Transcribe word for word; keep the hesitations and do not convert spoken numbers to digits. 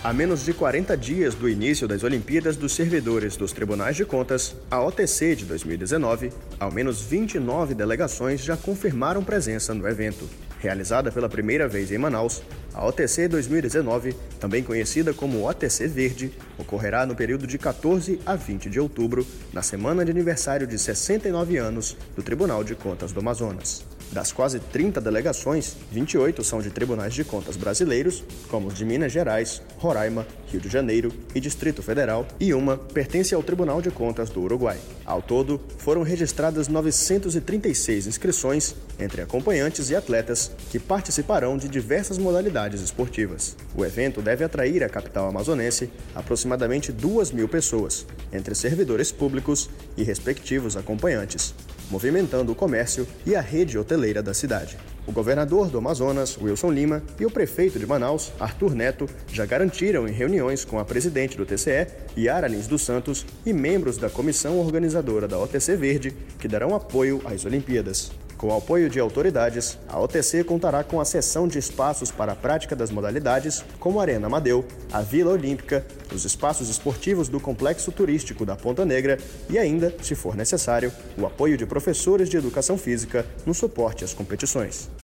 A menos de quarenta dias do início das Olimpíadas dos Servidores dos Tribunais de Contas, a O T C de dois mil e dezenove, ao menos vinte e nove delegações já confirmaram presença no evento. Realizada pela primeira vez em Manaus, a O T C dois mil e dezenove, também conhecida como O T C Verde, ocorrerá no período de quatorze a vinte de outubro, na semana de aniversário de sessenta e nove anos do Tribunal de Contas do Amazonas. Das quase trinta delegações, vinte e oito são de tribunais de contas brasileiros, como os de Minas Gerais, Roraima, Rio de Janeiro e Distrito Federal, e uma pertence ao Tribunal de Contas do Uruguai. Ao todo, foram registradas novecentas e trinta e seis inscrições entre acompanhantes e atletas que participarão de diversas modalidades esportivas. O evento deve atrair à capital amazonense aproximadamente duas mil pessoas, entre servidores públicos e respectivos acompanhantes, movimentando o comércio e a rede hoteleira da cidade. O governador do Amazonas, Wilson Lima, e o prefeito de Manaus, Arthur Neto, já garantiram em reuniões com a presidente do T C E, Yara Lins dos Santos, e membros da comissão organizadora da O T C Verde, que darão apoio às Olimpíadas. Com o apoio de autoridades, a O T C contará com a cessão de espaços para a prática das modalidades, como a Arena Amadeu, a Vila Olímpica, os espaços esportivos do Complexo Turístico da Ponta Negra e ainda, se for necessário, o apoio de professores de educação física no suporte às competições.